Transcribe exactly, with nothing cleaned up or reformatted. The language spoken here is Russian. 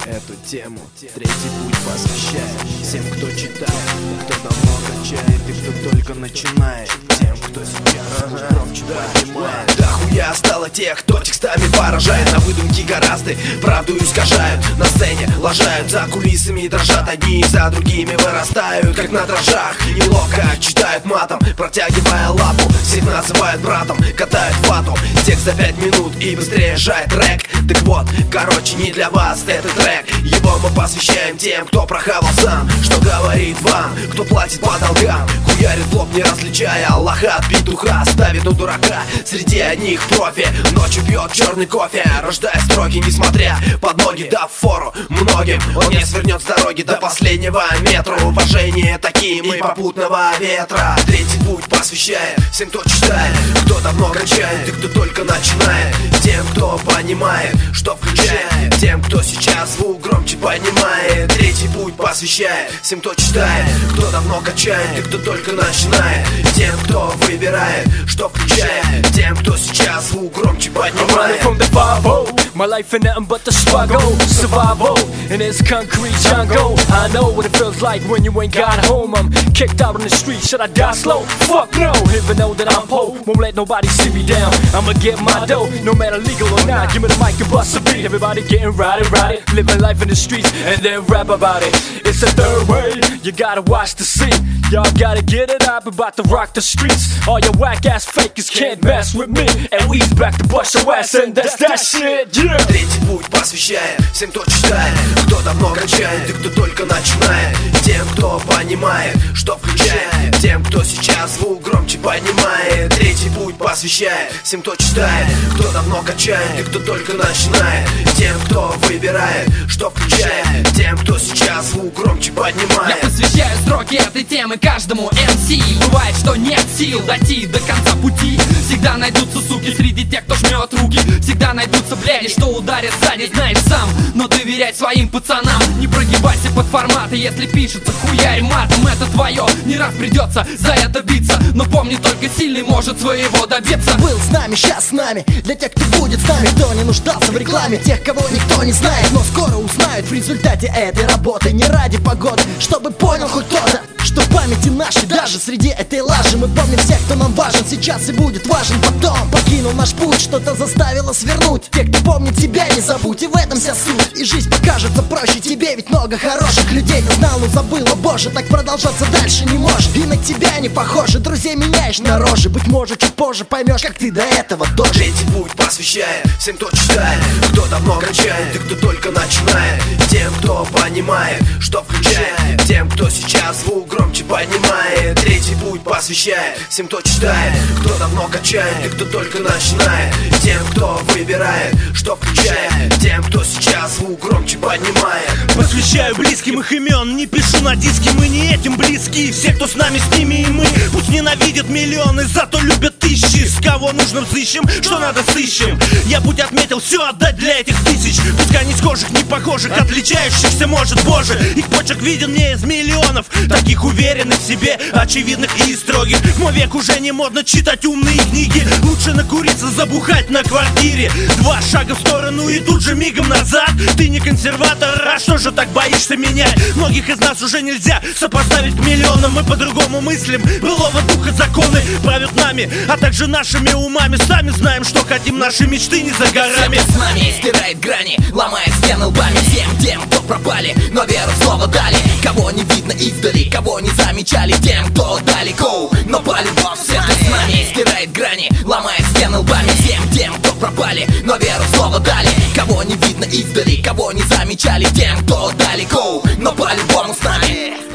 эту тему. Третий путь посвящает всем, кто читает, кто давно качает и кто только начинает. Тем, кто сейчас ага, громче да, понимает. Да хуя стало тех, кто текстами поражает. На выдумки гораздо правду искажают. На сцене лажают, за кулисами дрожат. Одни за другими вырастают, как на дрожжах. Неловко читают матом, протягивая лапу. Всех называют братом, катают вату. Текст за пять минут и быстрее жает трек. Так вот, короче, не для вас этот трек. Его мы посвящаем тем, кто прохавал сам. Что говорит вам, кто платит по долгам. Хуярит в лоб, не различая Аллаха от петуха. Ставит у дурака среди одних профи. Ночью пьет черный кофе, рождая строки, несмотря под ноги, дав фору многим. Он не свернет с дороги до последнего метра. Уважение таким и попутного ветра. Третий путь посвящает всем, кто читает, кто давно качает и кто только начинает. Тем, кто понимает, что включает, тем, кто сейчас звук громче поднимает. Третий путь посвящает всем, кто читает, кто давно качает и кто только начинает. Тем, кто выбирает, что включает, тем, кто сейчас звук громче поднимает. My life ain't nothing but the struggle, survival in this concrete jungle. I know what it feels like when you ain't got home. I'm kicked out on the street, should I die slow? Fuck no, even though that I'm poor, won't let nobody see me down. I'ma get my dough, no matter legal or not. Give me the mic and bust a beat, everybody getting rowdy, rowdy. Living life in the streets and then rap about it. It's a third way, you gotta watch the scene. Y'all gotta get it up, about to rock the streets. All your whack ass fakers can't mess with me. And we's back to bust your ass and that's that shit, yeah. Третий путь посвящает всем, кто читает, кто давно качает и кто только начинает. Тем, кто понимает, что включает, тем, кто сейчас звук громче поднимает. Третий путь посвящает всем, кто читает, кто давно качает и кто только начинает. Тем, кто выбирает, что включает, тем, кто сейчас звук громче поднимает. Я посвящаю строки этой темы каждому эм си. Бывает, что нет сил дойти до конца пути. Всегда найдутся суки среди тех, кто жмет руки. Всегда найдутся бляди, что ударят сзади, знаешь сам. Но доверять своим пацанам, не прогибайся под форматы. Если пишется хуярь матом, это твое. Не раз придется за это биться, но помни, только сильный может своего добиться. Был с нами, сейчас с нами. Для тех, кто будет с нами, кто не нуждался в рекламе, тех, кого никто не знает, но скоро узнают в результате этой работы. Не ради погоды, чтобы понял хоть кто-то, что в памяти нашей, даже среди этой лажи, мы помним всех, кто нам важен сейчас и будет важен потом. Покинул наш путь, что-то заставило свернуть. Те, кто помнит тебя, не забудь, и в этом вся суть. И жизнь покажется проще тебе, ведь много хороших людей ты знал, но забыл, о боже, так продолжаться дальше не может. И на тебя не похоже, друзей меняешь на рожи. Быть может, чуть позже поймешь, как ты до этого дожил. Третий путь посвящает всем, кто читает, кто давно качает и кто только начинает. Тем, кто понимает, что включает, тем, кто сейчас звук громче поднимает. Третий путь посвящает всем, кто читает, кто давно качает и кто только начинает. Тем, кто выбирает, что включает, тем, кто сейчас звук громче поднимает. Посвящаю близким их имен, не пишу на диске, мы не этим близки. Все, кто с нами, с ними и мы. Пусть ненавидят миллионы, зато любят тысячи. С кого нужно взыщем, что надо сыщем. Я путь отметил, все отдать для этих тысяч. Пускай не схожих, не похожих, отличающихся, может, боже. Их почерк виден мне из миллионов, таких уверенных в себе, очевидных и строгих. В мой век уже не модно читать умные книги. Лучше накуриться, забухать на квартире. Два шага в сторону и тут же мигом назад. Ты не консерватор, а что же так боишься менять? Многих из нас уже нельзя сопоставить к миллионам. Мы по-другому мыслим, былого духа законы правят нами, а также нашими умами. Сами знаем, что хотим, наши мечты не за горами. Все, кто с нами, стирает грани, ломает стены лбами. Всем тем, кто пропали, но веру снова дали. Кого не видно издали, кого не замечали, тем, кто далеко, но по-любому. Все, кто с нами, стирает грани, ломает стены лбами. Всем тем, кто пропали, но веру снова дали. Кого не видно издали, кого не замечали, тем, кто далеко, но по-любому с нами.